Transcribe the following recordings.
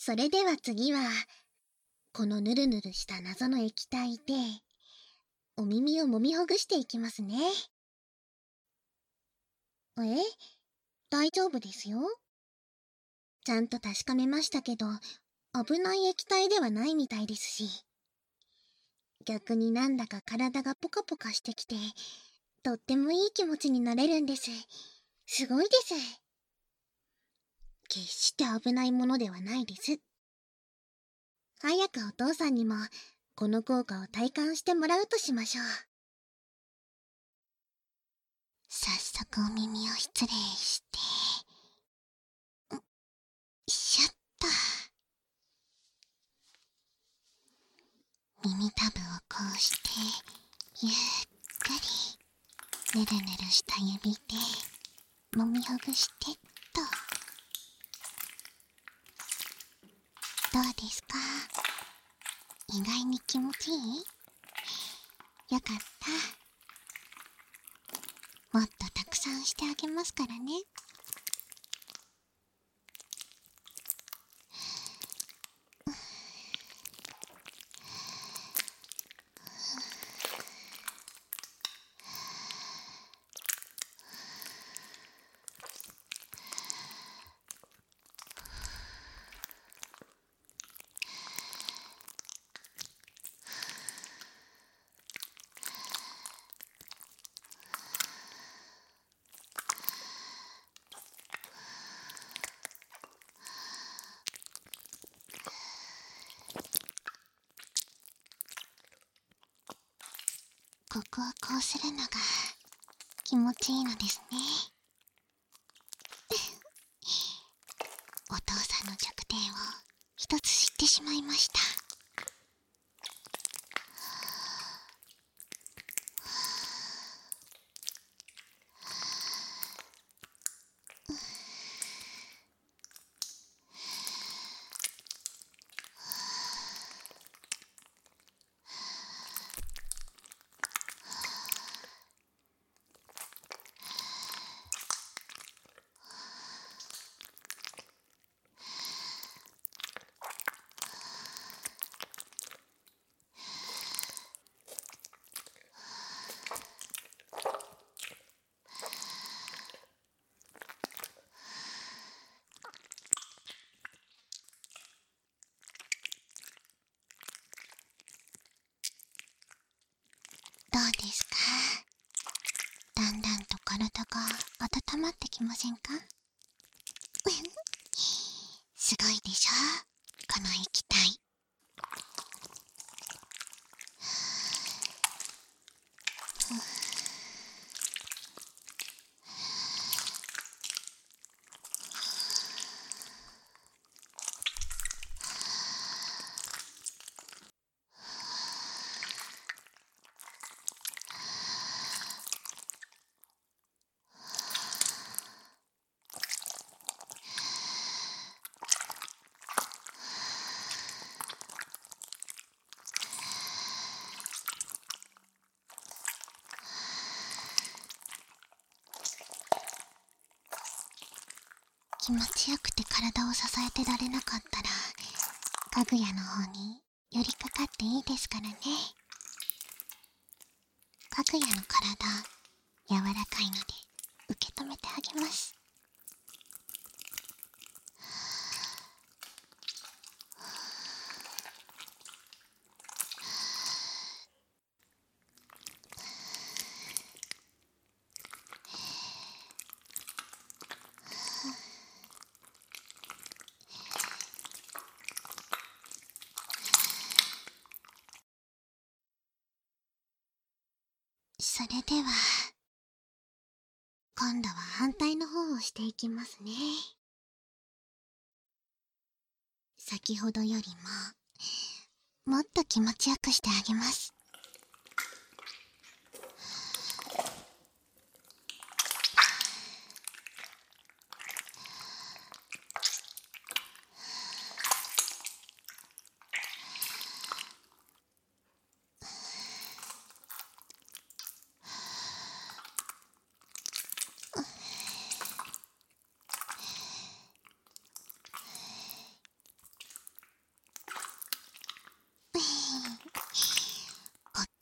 それでは次は、このぬるぬるした謎の液体で、お耳を揉みほぐしていきますね。大丈夫ですよ。ちゃんと確かめましたけど、危ない液体ではないみたいですし。逆になんだか体がポカポカしてきて、とってもいい気持ちになれるんです。すごいです。決して危ないものではないです。早くお父さんにも、この効果を体感してもらうとしましょう。早速お耳を失礼して、シャッと。耳たぶをこうして、ゆっくり、ぬるぬるした指で、揉みほぐしてっと。どうですか？意外に気持ちいい？よかった。もっとたくさんしてあげますからね。ここをこうするのが気持ちいいのですね。お父さんの弱点を一つ知ってしまいました。どうですか？だんだんと体が温まってきませんか？すごいでしょ、この液体。気持ちよくて体を支えてられなかったら、かぐやの方に寄りかかっていいですからね。かぐやの体、柔らかいので受け止めてあげます。それでは、今度は反対の方をしていきますね。先ほどよりも、もっと気持ちよくしてあげます。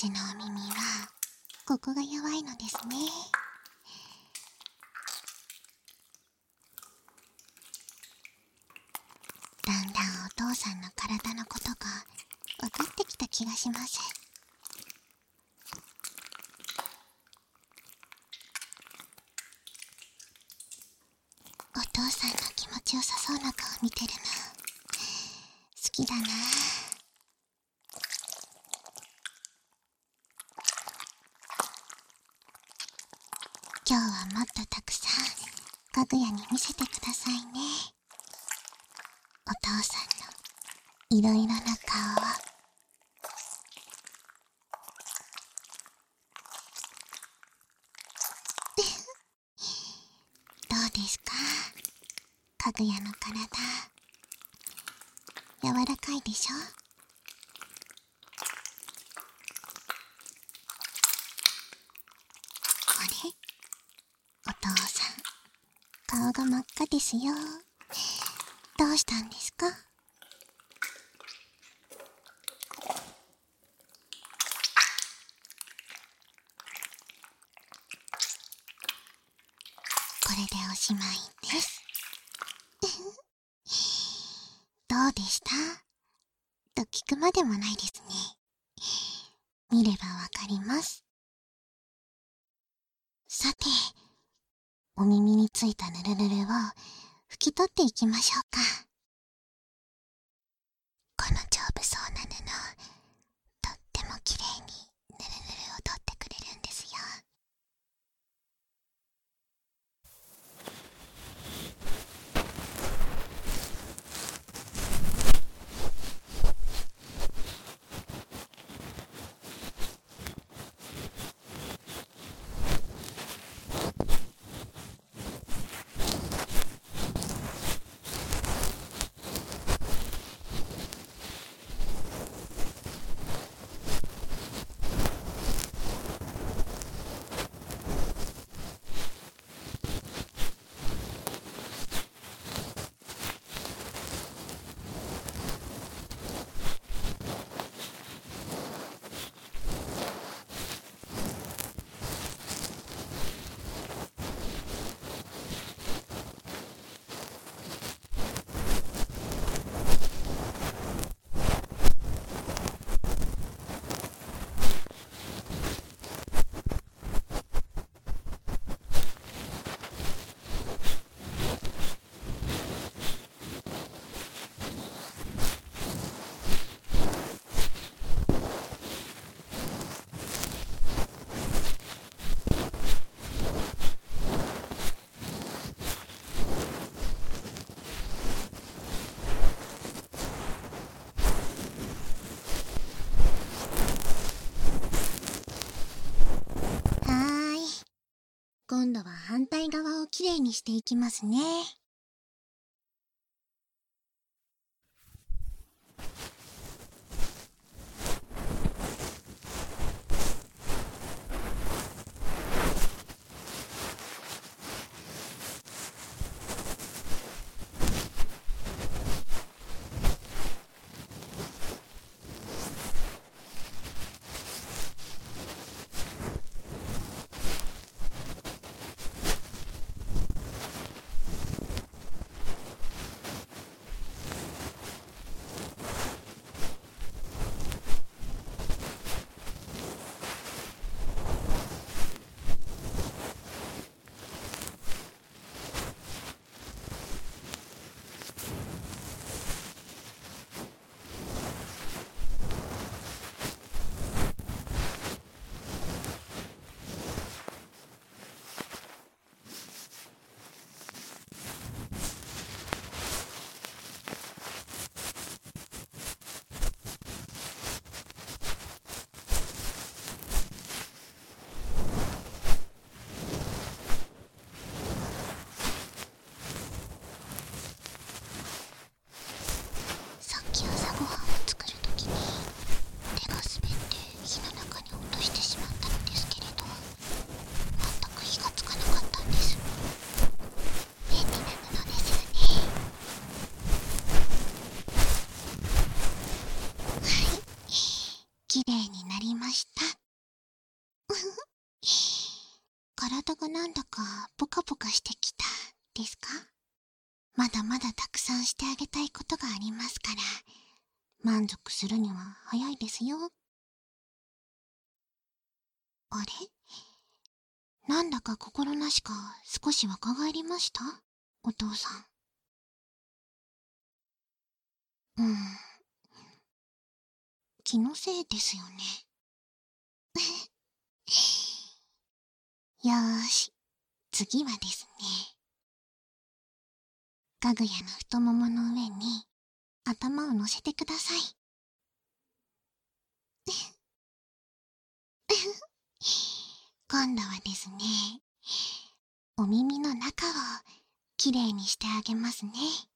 ちのお耳はここが弱いのですね。だんだんお父さんの体のことが分かってきた気がします。お父さんの気持ちよさそうな顔見てるの好きだな。今日はもっとたくさんかぐやに見せてくださいね。お父さんのいろいろな顔を。どうですか、かぐやの体。柔らかいでしょ。あれ、お父さん顔が真っ赤ですよ。どうしたんですか？これでおしまいです。どうでしたと聞くまでもないですね。見ればわかります。さて、お耳についたヌルヌルを拭き取っていきましょうか。この丈夫そうな布、とっても綺麗にヌルヌルを取ってくれるんですよ。今度は反対側をきれいにしていきますね。 カポカしてきたですか？まだまだたくさんしてあげたいことがありますから、満足するには早いですよ。あれ、なんだか心なしか少し若返りました？お父さん。気のせいですよね。よーし、次はですね。かぐやの太ももの上に頭を乗せてください。今度はですね、お耳の中をきれいにしてあげますね。